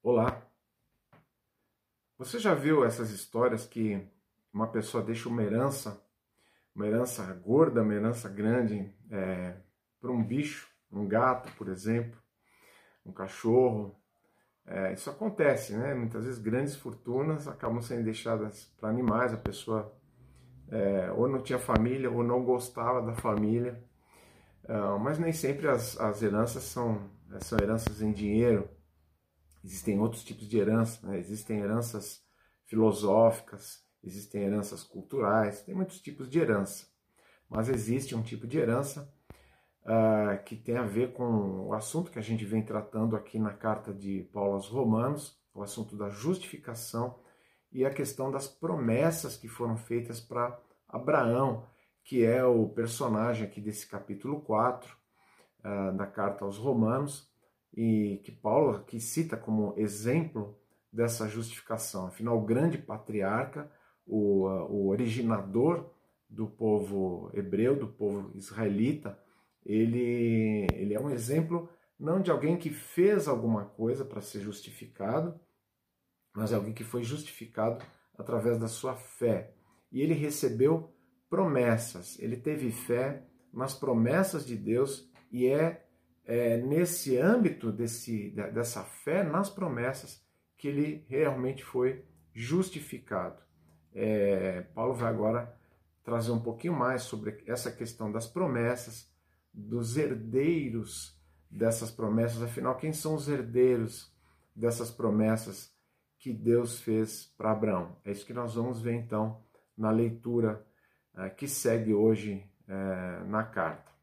Olá, você já viu essas histórias que uma pessoa deixa uma herança gorda, uma herança grande, para um bicho, um gato, por exemplo, um cachorro? Isso acontece, né? Muitas vezes grandes fortunas acabam sendo deixadas para animais, a pessoa ou não tinha família ou não gostava da família. Mas nem sempre as heranças são heranças em dinheiro. Existem outros tipos de herança, né? Existem heranças filosóficas, existem heranças culturais, tem muitos tipos de herança. Mas existe um tipo de herança que tem a ver com o assunto que a gente vem tratando aqui na carta de Paulo aos Romanos, o assunto da justificação e a questão das promessas que foram feitas para Abraão, que é o personagem aqui desse capítulo 4 da carta aos Romanos, e que Paulo aqui cita como exemplo dessa justificação. Afinal, o grande patriarca, o originador do povo hebreu, do povo israelita, ele é um exemplo não de alguém que fez alguma coisa para ser justificado, mas é alguém que foi justificado através da sua fé. E ele recebeu promessas, ele teve fé nas promessas de Deus e nesse âmbito dessa fé nas promessas que ele realmente foi justificado. Paulo vai agora trazer um pouquinho mais sobre essa questão das promessas, dos herdeiros dessas promessas. Afinal, quem são os herdeiros dessas promessas que Deus fez para Abraão? É isso que nós vamos ver então na leitura que segue hoje na carta.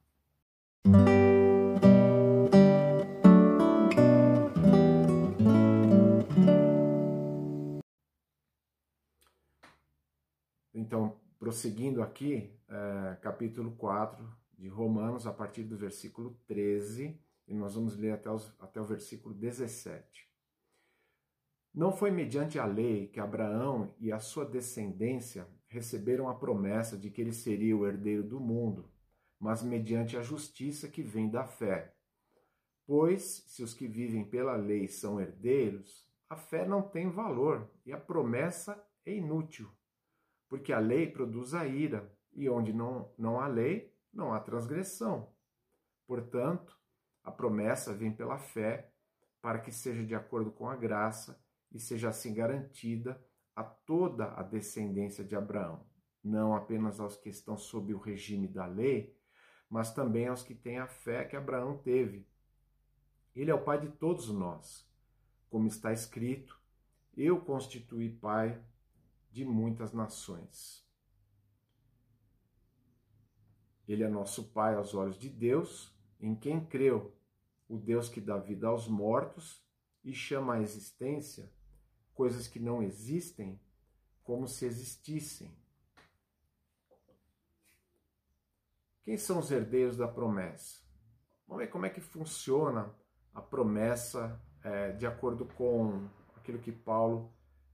Então, prosseguindo aqui, capítulo 4 de Romanos, a partir do versículo 13, e nós vamos ler até o versículo 17. Não foi mediante a lei que Abraão e a sua descendência receberam a promessa de que ele seria o herdeiro do mundo, mas mediante a justiça que vem da fé. Pois, se os que vivem pela lei são herdeiros, a fé não tem valor e a promessa é inútil, porque a lei produz a ira, e onde não há lei, não há transgressão. Portanto, a promessa vem pela fé, para que seja de acordo com a graça e seja assim garantida a toda a descendência de Abraão, não apenas aos que estão sob o regime da lei, mas também aos que têm a fé que Abraão teve. Ele é o pai de todos nós. Como está escrito, eu constituí pai de muitas nações. Ele é nosso pai aos olhos de Deus, em quem creu, o Deus que dá vida aos mortos e chama à existência coisas que não existem como se existissem. Quem são os herdeiros da promessa? Vamos ver como é que funciona a promessa de acordo com aquilo que Paulo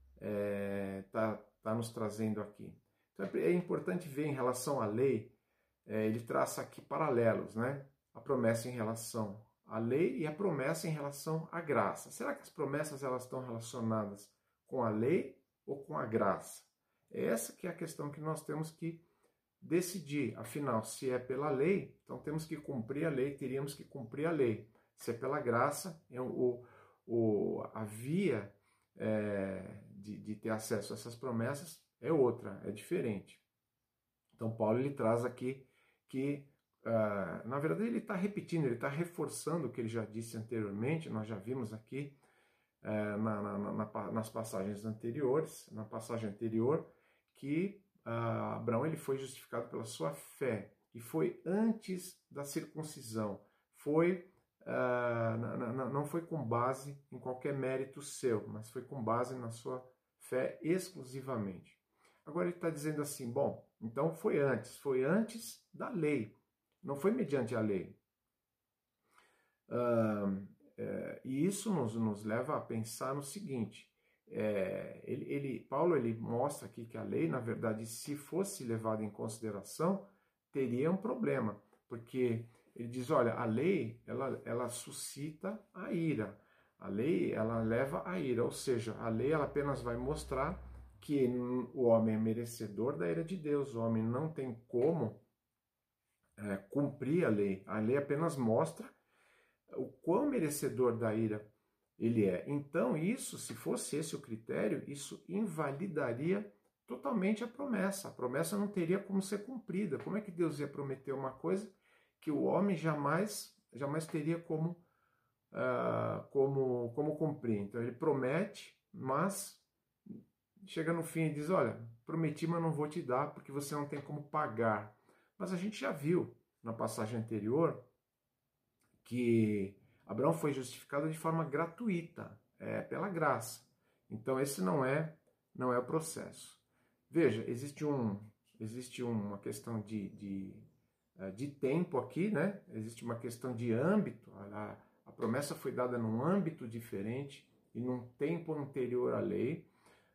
tá nos trazendo aqui. Então é importante ver em relação à lei, ele traça aqui paralelos, né? A promessa em relação à lei e a promessa em relação à graça. Será que as promessas elas estão relacionadas com a lei ou com a graça? Essa que é a questão que nós temos que decidir. Afinal, se é pela lei, então temos que cumprir a lei, teríamos que cumprir a lei. Se é pela graça, a via de ter acesso a essas promessas é outra, é diferente. Então Paulo ele traz aqui que, na verdade, ele está repetindo, ele está reforçando o que ele já disse anteriormente, nós já vimos aqui nas passagens anteriores, na passagem anterior, que Abraão ele foi justificado pela sua fé, e foi antes da circuncisão, não foi com base em qualquer mérito seu, mas foi com base na sua fé exclusivamente. Agora ele está dizendo assim, bom, então foi antes da lei, não foi mediante a lei. E isso nos leva a pensar no seguinte, Paulo ele mostra aqui que a lei, na verdade, se fosse levada em consideração, teria um problema, porque ele diz, olha, a lei, ela suscita a ira, A lei, ela leva à ira, ou seja, a lei ela apenas vai mostrar que o homem é merecedor da ira de Deus, o homem não tem como cumprir a lei. A lei apenas mostra o quão merecedor da ira ele é. Então, isso, se fosse esse o critério, isso invalidaria totalmente a promessa. A promessa não teria como ser cumprida. Como é que Deus ia prometer uma coisa que o homem jamais teria como cumprir? Então, ele promete, mas chega no fim e diz, olha, prometi, mas não vou te dar, porque você não tem como pagar. Mas a gente já viu na passagem anterior que Abraão foi justificado de forma gratuita, pela graça. Então esse não é o processo. Veja, existe uma questão de tempo aqui, né? Existe uma questão de âmbito. A promessa foi dada num âmbito diferente e num tempo anterior à lei.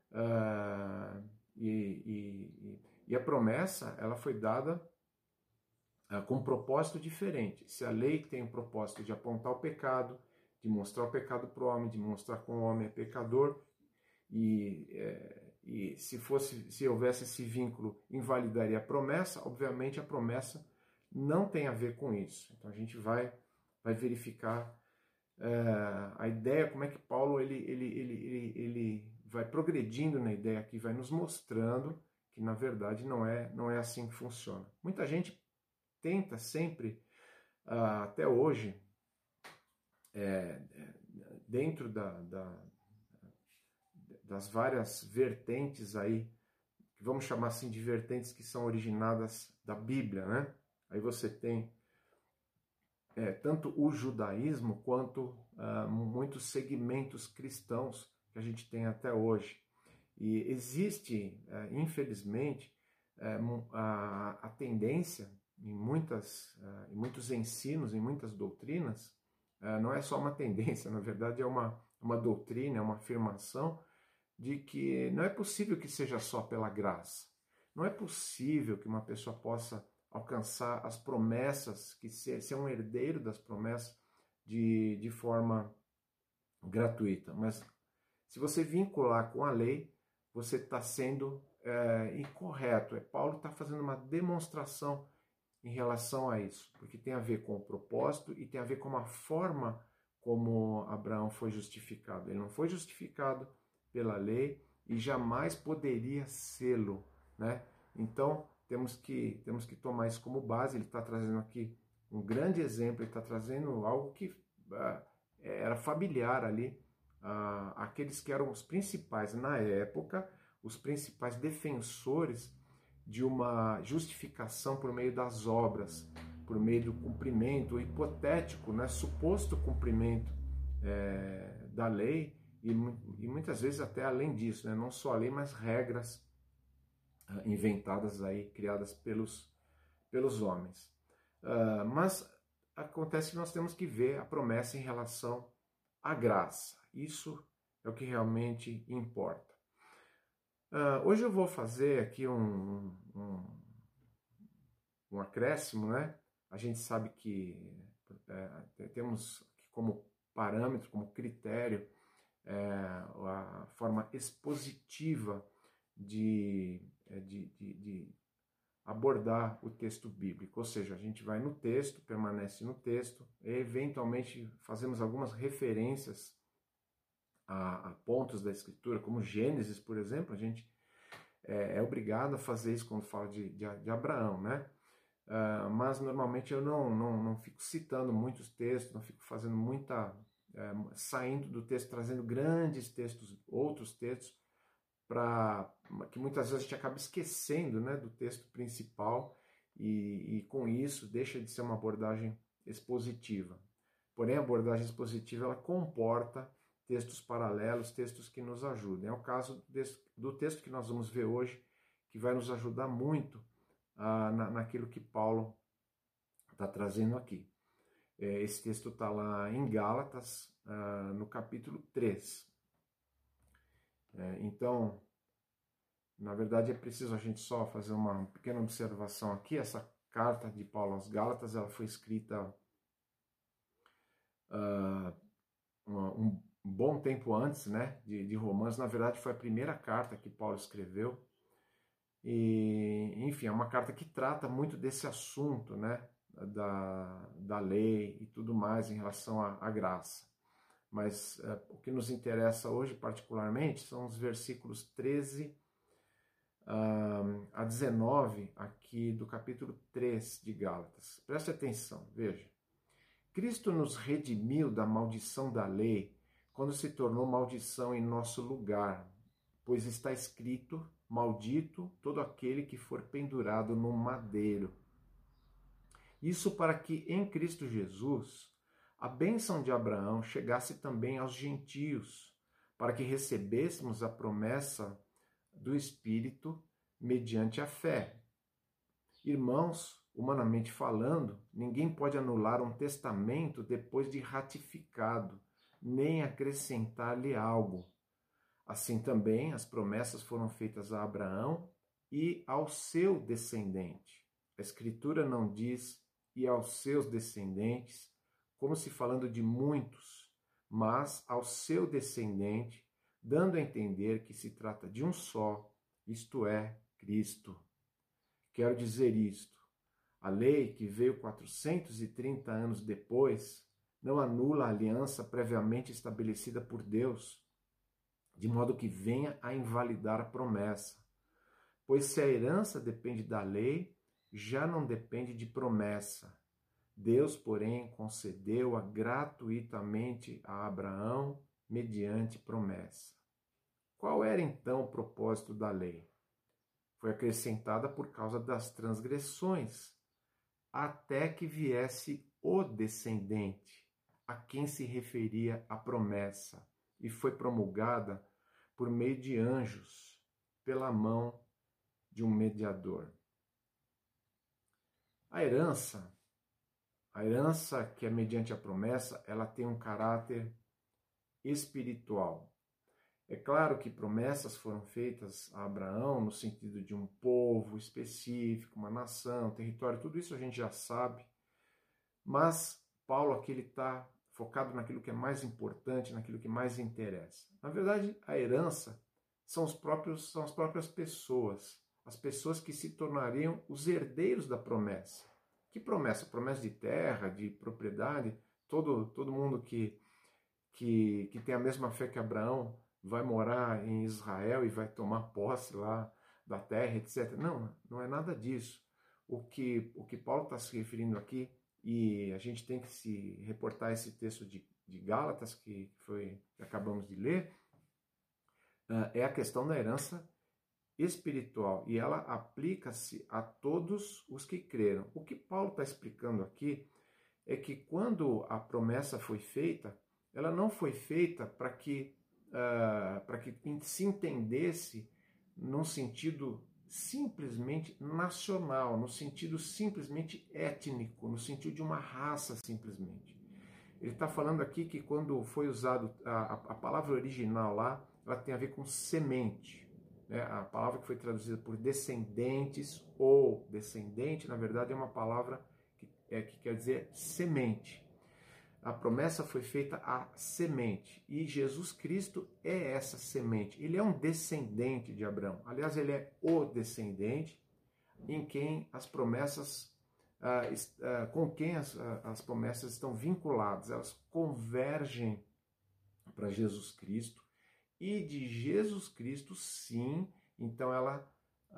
E a promessa ela foi dada com um propósito diferente. Se a lei tem o propósito de apontar o pecado, de mostrar o pecado para o homem, de mostrar que o homem é pecador, e se houvesse esse vínculo, invalidaria a promessa, obviamente a promessa não tem a ver com isso. Então a gente vai verificar a ideia, como é que Paulo ele vai progredindo na ideia aqui, vai nos mostrando que na verdade não é assim que funciona. Muita gente tenta sempre, até hoje, dentro das várias vertentes aí, que vamos chamar assim de vertentes que são originadas da Bíblia, né? Aí você tem tanto o judaísmo quanto muitos segmentos cristãos que a gente tem até hoje. E existe, infelizmente, a tendência em muitos ensinos, em muitas doutrinas, não é só uma tendência, na verdade é uma doutrina, é uma afirmação de que não é possível que seja só pela graça. Não é possível que uma pessoa possa alcançar as promessas, que ser um herdeiro das promessas de forma gratuita. Mas se você vincular com a lei, você está sendo incorreto. Paulo está fazendo uma demonstração em relação a isso, porque tem a ver com o propósito e tem a ver com a forma como Abraão foi justificado. Ele não foi justificado pela lei e jamais poderia sê-lo, né? Então temos que tomar isso como base. Ele está trazendo aqui um grande exemplo, ele está trazendo algo que era familiar ali, aqueles que eram os principais na época, os principais defensores de uma justificação por meio das obras, por meio do cumprimento hipotético, né, suposto cumprimento da lei, e muitas vezes até além disso, né, não só a lei, mas regras inventadas aí, criadas pelos homens. Mas acontece que nós temos que ver a promessa em relação à graça. Isso é o que realmente importa. Hoje eu vou fazer aqui um acréscimo, né? A gente sabe que temos como parâmetro, como critério, a forma expositiva de abordar o texto bíblico, ou seja, a gente vai no texto, permanece no texto, e eventualmente fazemos algumas referências a pontos da Escritura, como Gênesis, por exemplo. A gente é obrigado a fazer isso quando fala de Abraão, né? Mas normalmente eu não fico citando muitos textos, não fico fazendo saindo do texto, trazendo grandes textos, outros textos, que muitas vezes a gente acaba esquecendo, né, do texto principal e com isso deixa de ser uma abordagem expositiva. Porém, a abordagem expositiva ela comporta textos paralelos, textos que nos ajudem. É o caso do texto que nós vamos ver hoje, que vai nos ajudar muito naquilo que Paulo está trazendo aqui. Esse texto está lá em Gálatas, no capítulo 3. Então, na verdade, é preciso a gente só fazer uma pequena observação aqui. Essa carta de Paulo aos Gálatas ela foi escrita um bom tempo antes, né, de Romanos. Na verdade, foi a primeira carta que Paulo escreveu. E, enfim, é uma carta que trata muito desse assunto, né, da lei e tudo mais em relação à graça. Mas o que nos interessa hoje, particularmente, são os versículos 13 a 19 aqui do capítulo 3 de Gálatas. Preste atenção, veja. Cristo nos redimiu da maldição da lei quando se tornou maldição em nosso lugar, pois está escrito: maldito todo aquele que for pendurado no madeiro. Isso para que em Cristo Jesus a bênção de Abraão chegasse também aos gentios, para que recebêssemos a promessa do Espírito mediante a fé. Irmãos, humanamente falando, ninguém pode anular um testamento depois de ratificado, nem acrescentar-lhe algo. Assim também as promessas foram feitas a Abraão e ao seu descendente. A Escritura não diz e aos seus descendentes, como se falando de muitos, mas ao seu descendente, dando a entender que se trata de um só, isto é, Cristo. Quero dizer isto: a lei, que veio 430 anos depois, não anula a aliança previamente estabelecida por Deus, de modo que venha a invalidar a promessa. Pois se a herança depende da lei, já não depende de promessa. Deus, porém, concedeu-a gratuitamente a Abraão mediante promessa. Qual era então o propósito da lei? Foi acrescentada por causa das transgressões, até que viesse o descendente, a quem se referia a promessa, e foi promulgada por meio de anjos, pela mão de um mediador. A herança que é mediante a promessa, ela tem um caráter espiritual. É claro que promessas foram feitas a Abraão no sentido de um povo específico, uma nação, território, tudo isso a gente já sabe. Mas Paulo aqui está focado naquilo que é mais importante, naquilo que mais interessa. Na verdade, a herança são as próprias pessoas, as pessoas que se tornariam os herdeiros da promessa. Que promessa? Promessa de terra, de propriedade? Todo mundo que tem a mesma fé que Abraão vai morar em Israel e vai tomar posse lá da terra, etc. Não, não é nada disso. O que Paulo está se referindo aqui, e a gente tem que se reportar esse texto de Gálatas que acabamos de ler, é a questão da herança espiritual, e ela aplica-se a todos os que creram. O que Paulo está explicando aqui é que quando a promessa foi feita, ela não foi feita para que se entendesse num sentido simplesmente nacional, no sentido simplesmente étnico, no sentido de uma raça simplesmente. Ele está falando aqui que quando foi usado a palavra original lá, ela tem a ver com semente. Né? A palavra que foi traduzida por descendentes ou descendente, na verdade, é uma palavra que quer dizer semente. A promessa foi feita à semente, e Jesus Cristo é essa semente. Ele é um descendente de Abraão. Aliás, ele é o descendente em quem as promessas, com quem as promessas estão vinculadas. Elas convergem para Jesus Cristo, e de Jesus Cristo, sim, então ela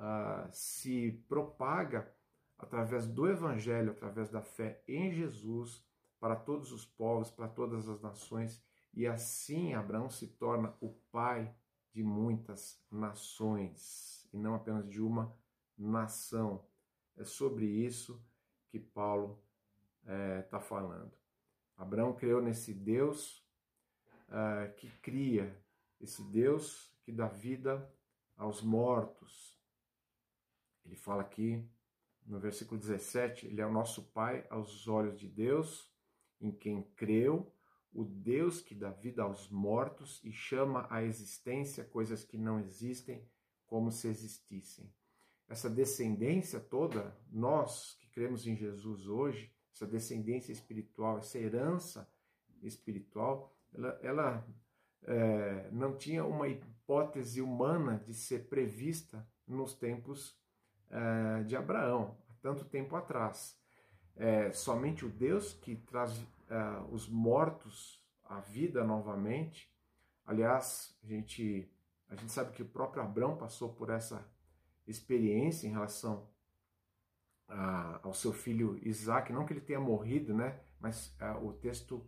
se propaga através do Evangelho, através da fé em Jesus, para todos os povos, para todas as nações, e assim Abraão se torna o pai de muitas nações, e não apenas de uma nação. É sobre isso que Paulo está falando. Abraão creu nesse Deus que cria, esse Deus que dá vida aos mortos. Ele fala aqui no versículo 17, ele é o nosso Pai aos olhos de Deus, em quem creu, o Deus que dá vida aos mortos e chama à existência coisas que não existem como se existissem. Essa descendência toda, nós que cremos em Jesus hoje, essa descendência espiritual, essa herança espiritual, ela não tinha uma hipótese humana de ser prevista nos tempos de Abraão, há tanto tempo atrás. Somente o Deus que traz os mortos à vida novamente. Aliás, a gente sabe que o próprio Abraão passou por essa experiência em relação ao seu filho Isaac, não que ele tenha morrido, né? Mas o texto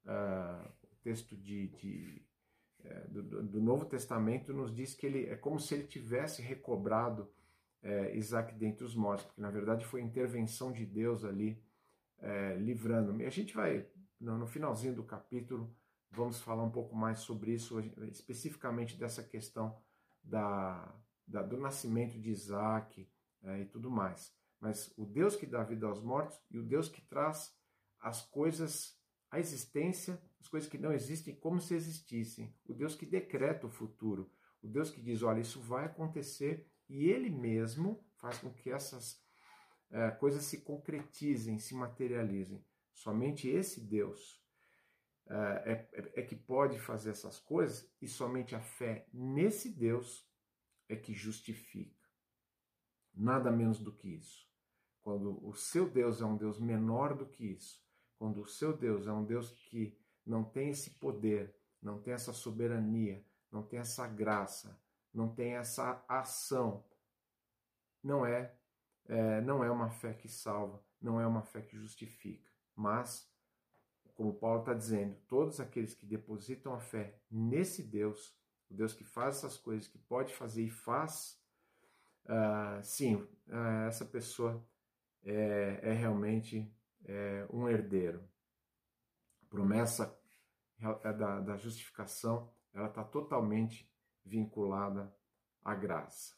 do Novo Testamento nos diz que ele é como se ele tivesse recobrado Isaac dentre os mortos, porque na verdade foi a intervenção de Deus ali livrando. A gente vai, no finalzinho do capítulo, vamos falar um pouco mais sobre isso, especificamente dessa questão do nascimento de Isaac e tudo mais. Mas o Deus que dá vida aos mortos e o Deus que traz as coisas à existência, as coisas que não existem como se existissem. O Deus que decreta o futuro. O Deus que diz, olha, isso vai acontecer, e Ele mesmo faz com que essas coisas se concretizem, se materializem. Somente esse Deus é que pode fazer essas coisas, e somente a fé nesse Deus é que justifica. Nada menos do que isso. Quando o seu Deus é um Deus menor do que isso, quando o seu Deus é um Deus que não tem esse poder, não tem essa soberania, não tem essa graça, não tem essa ação, não é uma fé que salva, não é uma fé que justifica. Mas, como Paulo está dizendo, todos aqueles que depositam a fé nesse Deus, o Deus que faz essas coisas, que pode fazer e faz, sim, essa pessoa é realmente um herdeiro. A promessa da justificação, ela está totalmente vinculada à graça.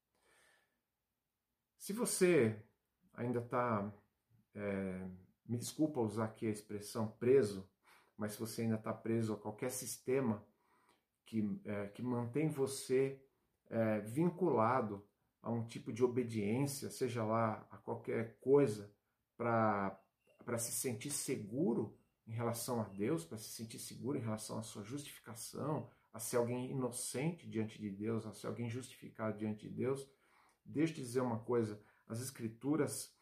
Se você ainda está, me desculpa usar aqui a expressão preso, mas se você ainda está preso a qualquer sistema que mantém você vinculado a um tipo de obediência, seja lá a qualquer coisa, para se sentir seguro em relação a Deus, para se sentir seguro em relação à sua justificação, a ser alguém inocente diante de Deus, a ser alguém justificado diante de Deus, deixa eu dizer uma coisa, as escrituras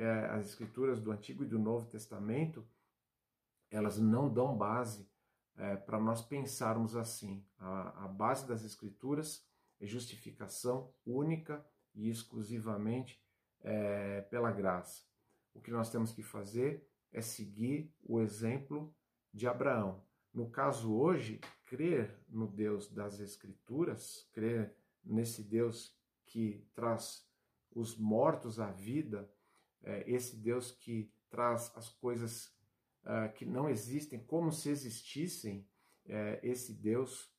do Antigo e do Novo Testamento, elas não dão base para nós pensarmos assim. A base das escrituras é justificação única e exclusivamente pela graça. O que nós temos que fazer é seguir o exemplo de Abraão. No caso hoje, crer no Deus das Escrituras, crer nesse Deus que traz os mortos à vida, esse Deus que traz as coisas que não existem como se existissem, esse Deus,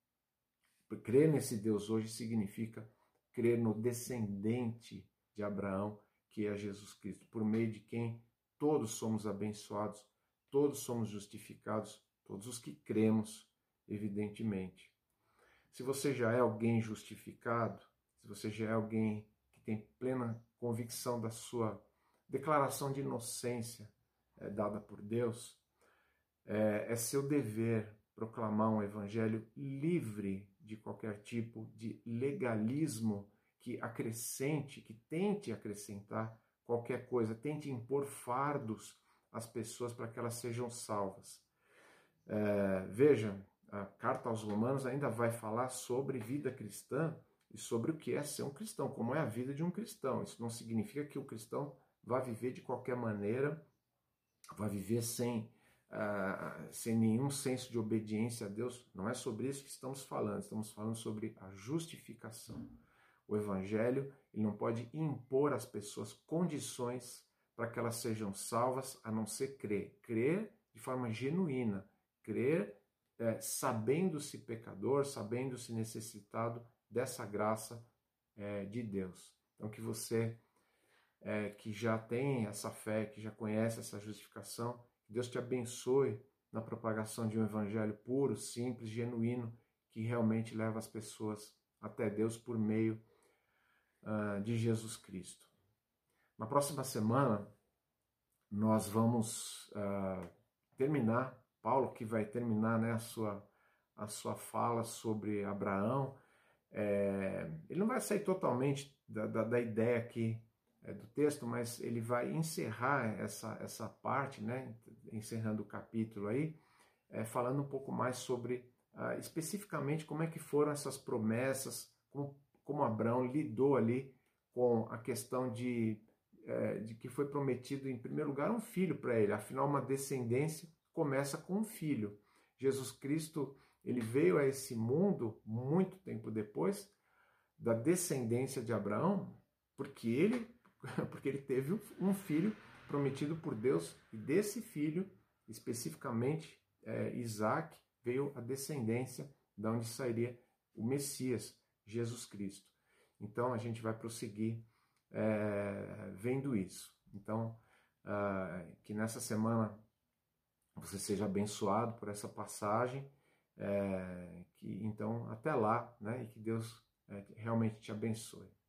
crer nesse Deus hoje significa crer no descendente de Abraão, que é Jesus Cristo, por meio de quem todos somos abençoados, todos somos justificados, todos os que cremos, evidentemente. Se você já é alguém justificado, se você já é alguém que tem plena convicção da sua declaração de inocência dada por Deus, é seu dever proclamar um evangelho livre de qualquer tipo de legalismo que acrescente, que tente acrescentar qualquer coisa, tente impor fardos às pessoas para que elas sejam salvas. Veja, a carta aos Romanos ainda vai falar sobre vida cristã e sobre o que é ser um cristão, como é a vida de um cristão. Isso não significa que o cristão vá viver de qualquer maneira, vai viver sem nenhum senso de obediência a Deus. Não é sobre isso que estamos falando sobre a justificação. O Evangelho ele não pode impor às pessoas condições para que elas sejam salvas, a não ser crer. Crer de forma genuína, crer sabendo-se pecador, sabendo-se necessitado dessa graça de Deus. Então que você que já tem essa fé, que já conhece essa justificação, que Deus te abençoe na propagação de um evangelho puro, simples, genuíno, que realmente leva as pessoas até Deus por meio de Jesus Cristo. Na próxima semana, nós vamos terminar, Paulo que vai terminar a sua a sua fala sobre Abraão. Ele não vai sair totalmente da ideia aqui do texto, mas ele vai encerrar essa parte, né, encerrando o capítulo aí, falando um pouco mais sobre especificamente como é que foram essas promessas, como Abraão lidou ali com a questão de que foi prometido, em primeiro lugar, um filho para ele. Afinal, uma descendência começa com um filho. Jesus Cristo, ele veio a esse mundo muito tempo depois da descendência de Abraão, porque ele teve um filho prometido por Deus, e desse filho, especificamente Isaac, veio a descendência da onde sairia o Messias, Jesus Cristo. Então a gente vai prosseguir vendo isso. Então, que nessa semana você seja abençoado por essa passagem, que então até lá, né, e que Deus realmente te abençoe.